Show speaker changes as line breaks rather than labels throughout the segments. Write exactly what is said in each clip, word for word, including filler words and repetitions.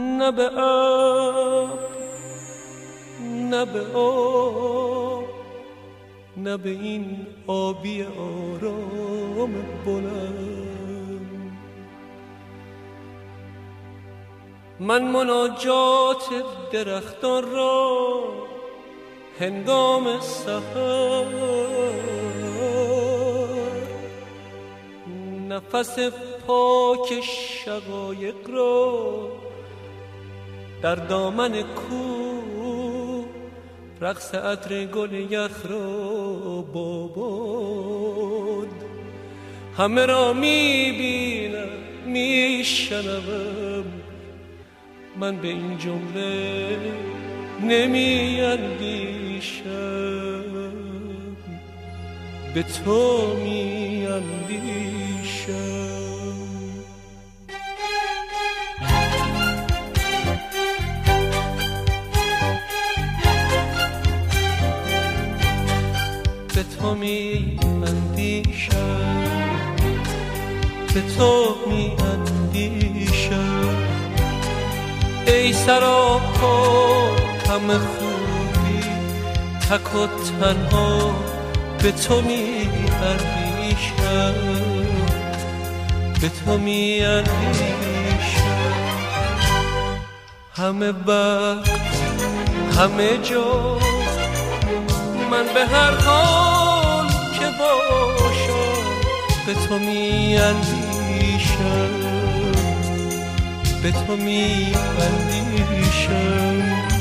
نه به ابر نه به آب نه به این آبی آرام بلند. من مناجات درختان را هنگام سحر، نفس پاک شقایق را در دامن کوه، رقص عطر گل یخ را باباد. همه را میبینم میشنوم، من به این جمله نمی اندیشم، به تو می اندیشم. به تو می اندیشم، به تو می اندیشم. ای سراپا همه خوبی، تک و تنها به تو می اندیشم، به تو می اندیشم. همه وقت همه جا من به هر حال که باشم به تو می اندیشم، به تو می اندیشم.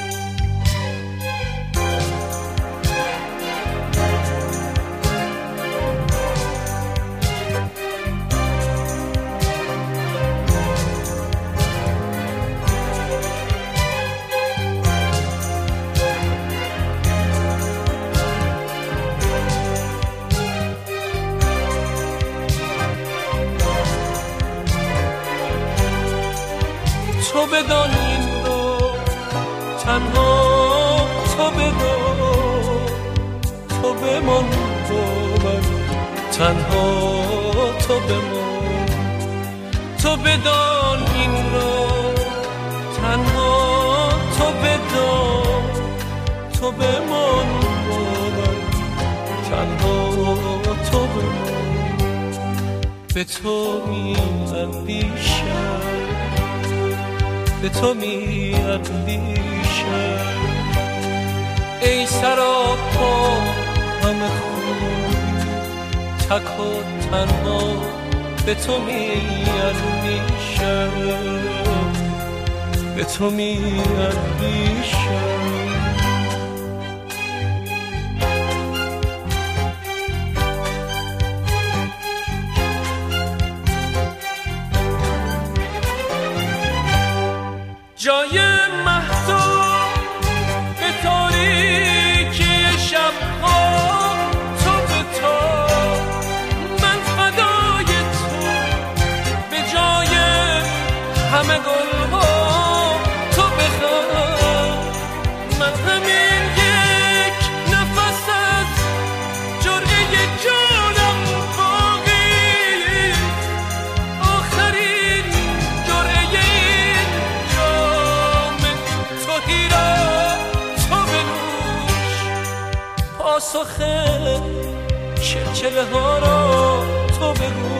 تو بدان این رو تنها، تو بدان، تو بمان با من تنها، تو بمان. تو بدان این رو تنها، تو بدان، تو بمان با من تنها، تو بمان. به تو می اندیشم، به تو می اندیشم. ای سراپا همه خوبی، تک و تنها به تو می اندیشم، به تو می اندیشم. جای مهتاب به تاریکی شبها، تو به تا من فدای تو. به جای همه گلها تو بخواه، من همین یک نفس از جرعه جانم باقی. آخرین جرعه پاسخ چلچله ها را تو بگو،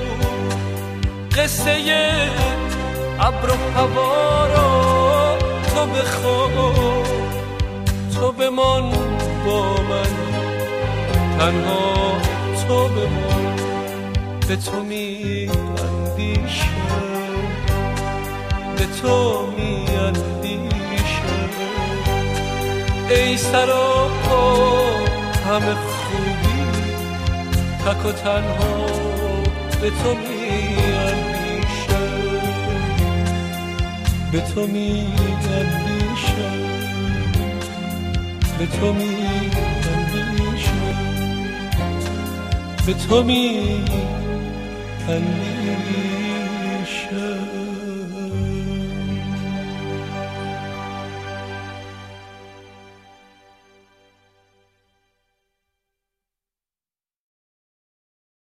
قصه ابر و هوا را تو بخواه. تو بمان با من تنها، تو بمان، به تو می اندیشم، به تو می اندیشم. ای سراپا همه خوبی، تک و تنها به تو می اندیشم، به تو می اندیشم، به تو می اندیشم، به تو می اندیشم.